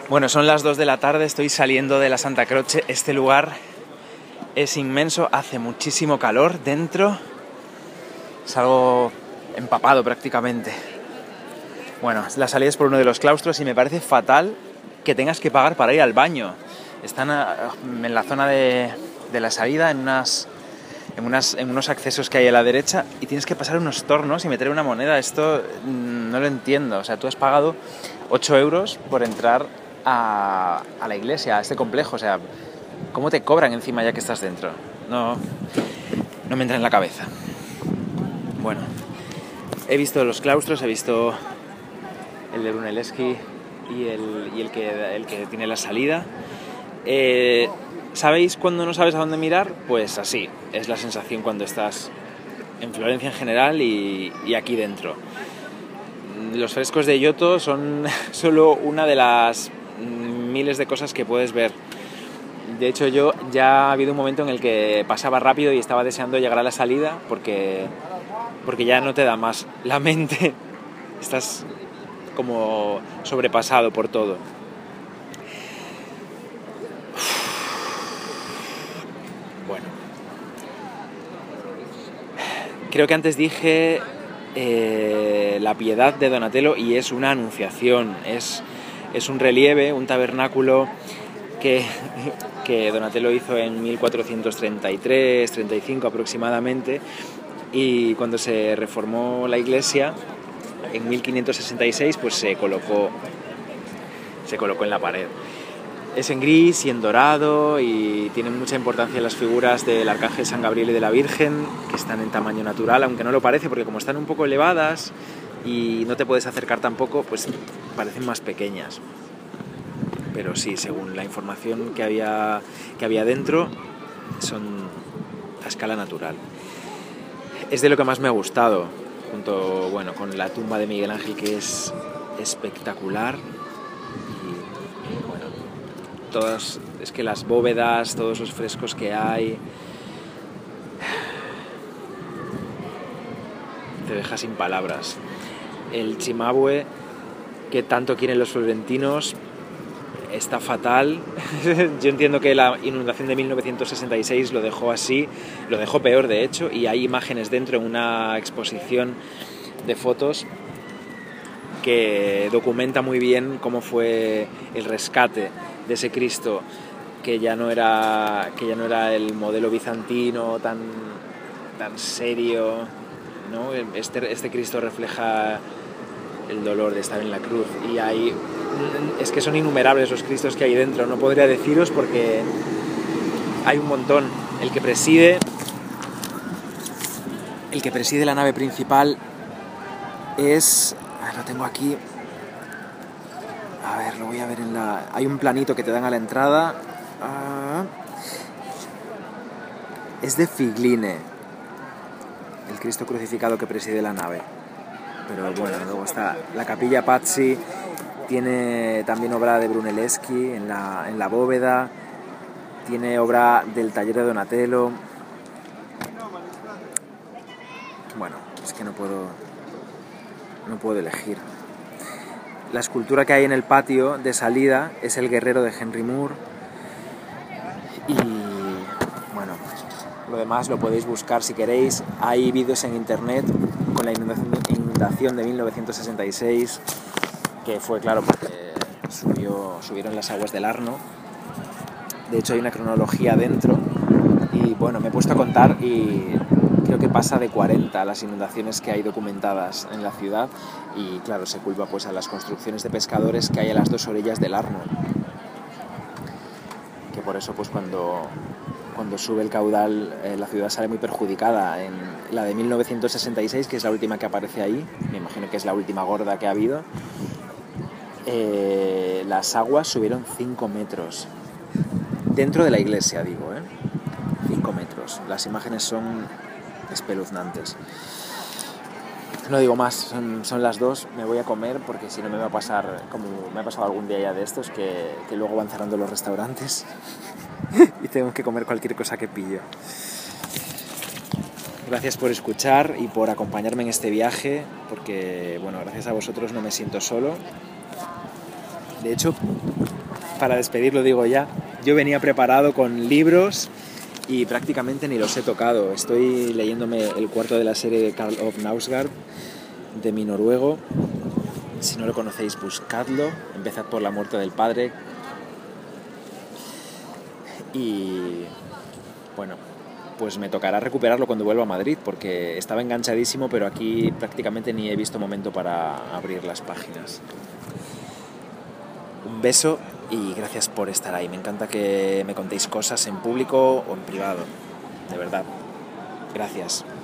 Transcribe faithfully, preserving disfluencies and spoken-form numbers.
Bueno, son las dos de la tarde, estoy saliendo de la Santa Croce. Este lugar es inmenso, hace muchísimo calor dentro. Salgo empapado prácticamente. Bueno, la salida es por uno de los claustros y me parece fatal que tengas que pagar para ir al baño. Están a, en la zona de, de la salida, en, unas, en, unas, en unos accesos que hay a la derecha, y tienes que pasar unos tornos y meter una moneda. Esto mmm, no lo entiendo. O sea, tú has pagado ocho euros por entrar a, a la iglesia, a este complejo. O sea, ¿cómo te cobran encima ya que estás dentro? No, no me entra en la cabeza. Bueno, he visto los claustros, he visto el de Brunelleschi y el, y el, que, el que tiene la salida. Eh, ¿Sabéis cuando no sabes a dónde mirar? Pues así es la sensación cuando estás en Florencia en general y, y aquí dentro. Los frescos de Giotto son solo una de las miles de cosas que puedes ver. De hecho, yo ya ha habido un momento en el que pasaba rápido y estaba deseando llegar a la salida porque, porque ya no te da más la mente. Estás como sobrepasado por todo. Bueno, creo que antes dije eh, la piedad de Donatello, y es una anunciación, es, es un relieve, un tabernáculo que, que Donatello hizo en mil cuatrocientos treinta y tres, treinta y cinco aproximadamente, y cuando se reformó la iglesia en mil quinientos sesenta y seis, pues se colocó, se colocó en la pared. Es en gris y en dorado y tienen mucha importancia las figuras del Arcángel San Gabriel y de la Virgen, que están en tamaño natural, aunque no lo parece, porque como están un poco elevadas y no te puedes acercar tampoco, pues parecen más pequeñas. Pero sí, según la información que había, que había dentro, son a escala natural. Es de lo que más me ha gustado, junto, bueno, con la tumba de Miguel Ángel, que es espectacular. Todas, es que las bóvedas, todos los frescos que hay, te deja sin palabras. El Cimabue, que tanto quieren los florentinos, está fatal. Yo entiendo que la inundación de mil novecientos sesenta y seis lo dejó así, lo dejó peor de hecho, y hay imágenes dentro en una exposición de fotos que documenta muy bien cómo fue el rescate de ese Cristo, que ya no era, que ya no era el modelo bizantino tan, tan serio, ¿no? Este, este Cristo refleja el dolor de estar en la cruz, y hay, es que son innumerables los Cristos que hay dentro. No podría deciros porque hay un montón. El que preside, el que preside la nave principal es, lo tengo aquí. A ver, lo voy a ver en la... Hay un planito que te dan a la entrada. Ah, es de Figline, el Cristo crucificado que preside la nave. Pero bueno, luego está la Capilla Pazzi, tiene también obra de Brunelleschi en la, en la bóveda, tiene obra del taller de Donatello. Bueno, es que no puedo, no puedo elegir. La escultura que hay en el patio de salida es el guerrero de Henry Moore. Y bueno, lo demás lo podéis buscar si queréis. Hay vídeos en internet con la inundación de mil novecientos sesenta y seis, que fue, claro, porque subió, subieron las aguas del Arno. De hecho hay una cronología dentro y bueno, me he puesto a contar y creo que pasa de cuarenta las inundaciones que hay documentadas en la ciudad, y claro, se culpa pues a las construcciones de pescadores que hay a las dos orillas del Arno, que por eso pues cuando, cuando sube el caudal eh, la ciudad sale muy perjudicada. En la de mil novecientos sesenta y seis, que es la última que aparece ahí, me imagino que es la última gorda que ha habido, eh, las aguas subieron cinco metros dentro de la iglesia, digo, ¿eh? cinco metros. Las imágenes son espeluznantes. No digo más, son, son las dos, me voy a comer porque si no me va a pasar como me ha pasado algún día ya de estos, que, que luego van cerrando los restaurantes y tengo que comer cualquier cosa que pillo. Gracias por escuchar y por acompañarme en este viaje, porque bueno, gracias a vosotros no me siento solo. De hecho, para despedirlo digo ya, yo venía preparado con libros y prácticamente ni los he tocado. Estoy leyéndome el cuarto de la serie de Karl Ove Knausgaard, de mi noruego. Si no lo conocéis, buscadlo. Empezad por La muerte del padre. Y bueno, pues me tocará recuperarlo cuando vuelva a Madrid, porque estaba enganchadísimo, pero aquí prácticamente ni he visto momento para abrir las páginas. Un beso y gracias por estar ahí. Me encanta que me contéis cosas en público o en privado. De verdad. Gracias.